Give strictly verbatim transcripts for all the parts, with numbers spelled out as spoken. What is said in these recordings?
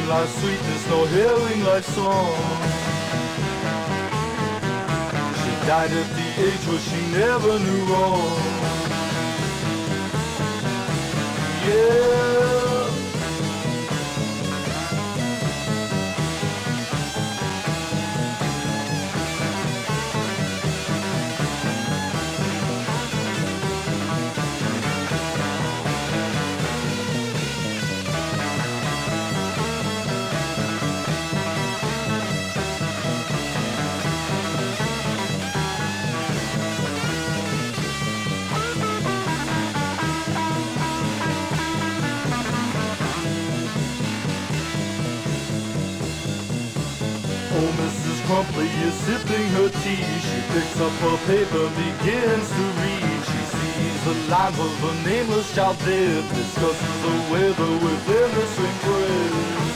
hearing like sweetness, no hearing like song. She died at the age where she never knew wrong. Yeah. Oh, Missus Crumpley is sipping her tea. She picks up her paper, begins to read. She sees the lines of a nameless child dead, discusses the weather within the same breath.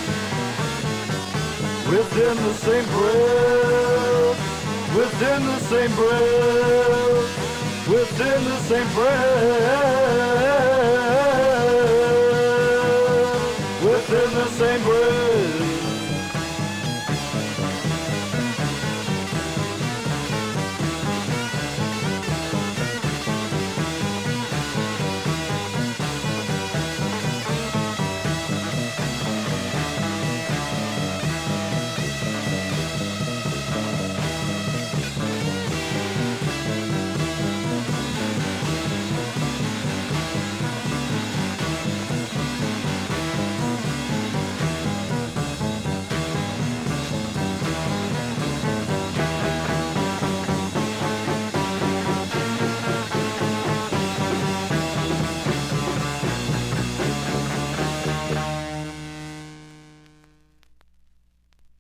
Within the same breath. Within the same breath. Within the same breath.